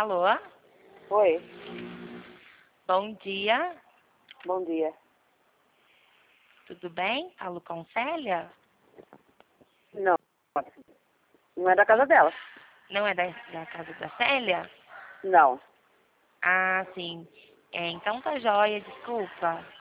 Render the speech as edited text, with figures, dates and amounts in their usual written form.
Alô? Oi, Bom dia. bom dia. Tudo bem? Falo com Célia? Não, não é da casa dela. Não é da casa da Célia? Não. Ah, sim. Então tá joia, desculpa.